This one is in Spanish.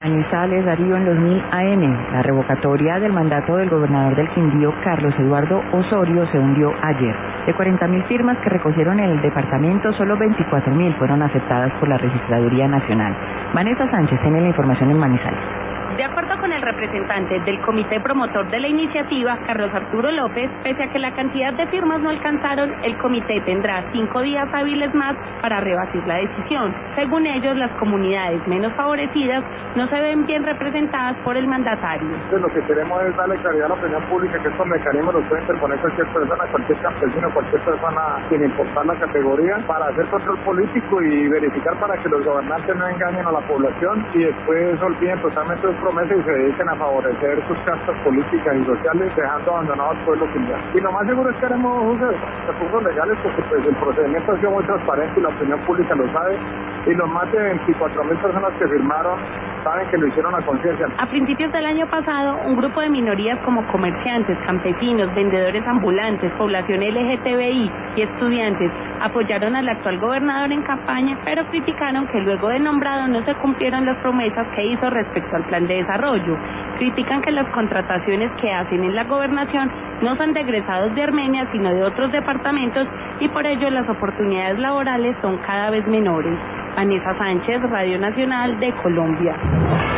Manizales, Darío, en los 1000 AM. La revocatoria del mandato del gobernador del Quindío, Carlos Eduardo Osorio, se hundió ayer. De 40.000 firmas que recogieron en el departamento, solo 24.000 fueron aceptadas por la Registraduría Nacional. Vanessa Sánchez tiene la información en Manizales. De acuerdo con el representante del comité promotor de la iniciativa, Carlos Arturo López, pese a que la cantidad de firmas no alcanzaron, el comité tendrá 5 días hábiles más para rebatir la decisión. Según ellos, las comunidades menos favorecidas no se ven bien representadas por el mandatario. Entonces, lo que queremos es darle claridad a la opinión pública que estos mecanismos los puede interponer cualquier persona, cualquier campesino, cualquier persona, sin importar la categoría, para hacer control político y verificar para que los gobernantes no engañen a la población y después olviden totalmente sus promesas y se dediquen a favorecer sus castas políticas y sociales, dejando abandonado al pueblo quindiano. Y lo más seguro es que haremos recursos legales porque pues el procedimiento ha sido muy transparente y la opinión pública lo sabe, y los más de 24.000 personas que firmaron saben que lo hicieron a conciencia. A principios del año pasado, un grupo de minorías como comerciantes, campesinos, vendedores ambulantes, población LGTBI y estudiantes apoyaron al actual gobernador en campaña, pero criticaron que luego de nombrado no se cumplieron las promesas que hizo respecto al plan de desarrollo. Critican que las contrataciones que hacen en la gobernación no son de egresados de Armenia, sino de otros departamentos, y por ello las oportunidades laborales son cada vez menores. Vanessa Sánchez, Radio Nacional de Colombia.